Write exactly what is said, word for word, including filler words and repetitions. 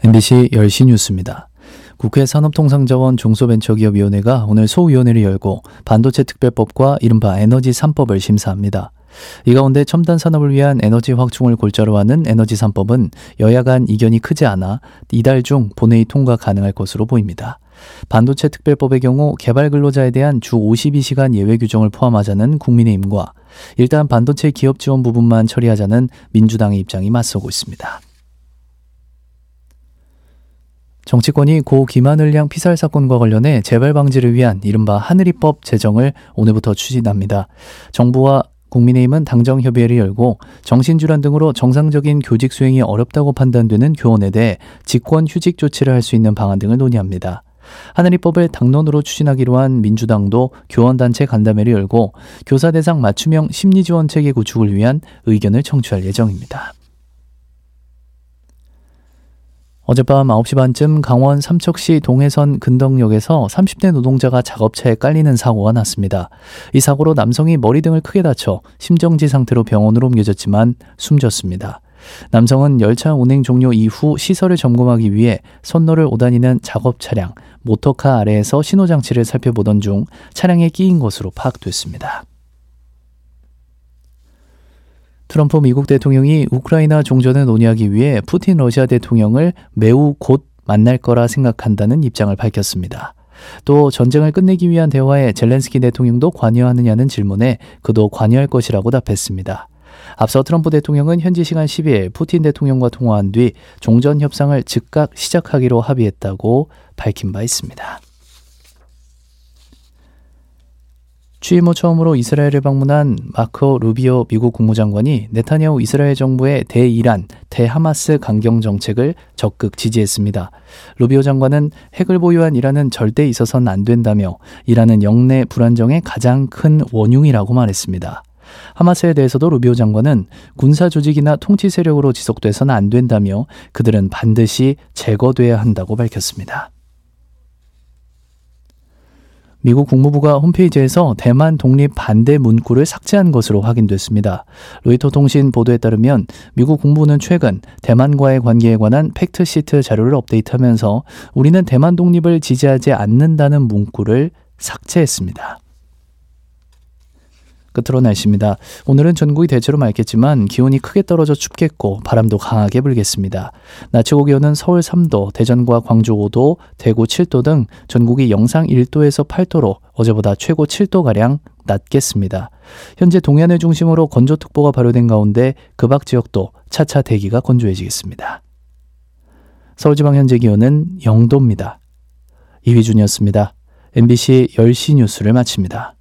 엠비씨 열 시 뉴스입니다. 국회 산업통상자원 중소벤처기업위원회가 오늘 소위원회를 열고 반도체 특별법과 이른바 에너지 삼 법을 심사합니다. 이 가운데 첨단 산업을 위한 에너지 확충을 골자로 하는 에너지 삼 법은 여야 간 이견이 크지 않아 이달 중 본회의 통과 가능할 것으로 보입니다. 반도체 특별법의 경우 개발 근로자에 대한 주 오십이 시간 예외 규정을 포함하자는 국민의힘과 일단 반도체 기업 지원 부분만 처리하자는 민주당의 입장이 맞서고 있습니다. 정치권이 고 김하늘 양 피살 사건과 관련해 재발 방지를 위한 이른바 하늘이법 제정을 오늘부터 추진합니다. 정부와 국민의힘은 당정협의회를 열고 정신질환 등으로 정상적인 교직 수행이 어렵다고 판단되는 교원에 대해 직권 휴직 조치를 할 수 있는 방안 등을 논의합니다. 하늘이법을 당론으로 추진하기로 한 민주당도 교원단체 간담회를 열고 교사 대상 맞춤형 심리지원 체계 구축을 위한 의견을 청취할 예정입니다. 어젯밤 아홉 시 반쯤 강원 삼척시 동해선 근덕역에서 삼십 대 노동자가 작업차에 깔리는 사고가 났습니다. 이 사고로 남성이 머리 등을 크게 다쳐 심정지 상태로 병원으로 옮겨졌지만 숨졌습니다. 남성은 열차 운행 종료 이후 시설을 점검하기 위해 선로를 오다니는 작업 차량, 모터카 아래에서 신호장치를 살펴보던 중 차량에 끼인 것으로 파악됐습니다. 트럼프 미국 대통령이 우크라이나 종전을 논의하기 위해 푸틴 러시아 대통령을 매우 곧 만날 거라 생각한다는 입장을 밝혔습니다. 또 전쟁을 끝내기 위한 대화에 젤렌스키 대통령도 관여하느냐는 질문에 그도 관여할 것이라고 답했습니다. 앞서 트럼프 대통령은 현지 시간 십이 일 푸틴 대통령과 통화한 뒤 종전 협상을 즉각 시작하기로 합의했다고 밝힌 바 있습니다. 취임 후 처음으로 이스라엘을 방문한 마코 루비오 미국 국무장관이 네타냐후 이스라엘 정부의 대이란, 대하마스 강경 정책을 적극 지지했습니다. 루비오 장관은 핵을 보유한 이란은 절대 있어서는 안 된다며 이란은 영내 불안정의 가장 큰 원흉이라고 말했습니다. 하마스에 대해서도 루비오 장관은 군사 조직이나 통치 세력으로 지속돼서는 안 된다며 그들은 반드시 제거돼야 한다고 밝혔습니다. 미국 국무부가 홈페이지에서 대만 독립 반대 문구를 삭제한 것으로 확인됐습니다. 로이터 통신 보도에 따르면 미국 국무부는 최근 대만과의 관계에 관한 팩트시트 자료를 업데이트하면서 우리는 대만 독립을 지지하지 않는다는 문구를 삭제했습니다. 끝으로 날씨입니다. 오늘은 전국이 대체로 맑겠지만 기온이 크게 떨어져 춥겠고 바람도 강하게 불겠습니다. 낮 최고 기온은 서울 삼 도, 대전과 광주 오 도, 대구 칠 도 등 전국이 영상 일 도에서 팔 도로 어제보다 최고 칠 도가량 낮겠습니다. 현재 동해안을 중심으로 건조특보가 발효된 가운데 그 밖 지역도 차차 대기가 건조해지겠습니다. 서울지방 현재 기온은 영 도입니다. 이휘준이었습니다. 엠비씨 열 시 뉴스를 마칩니다.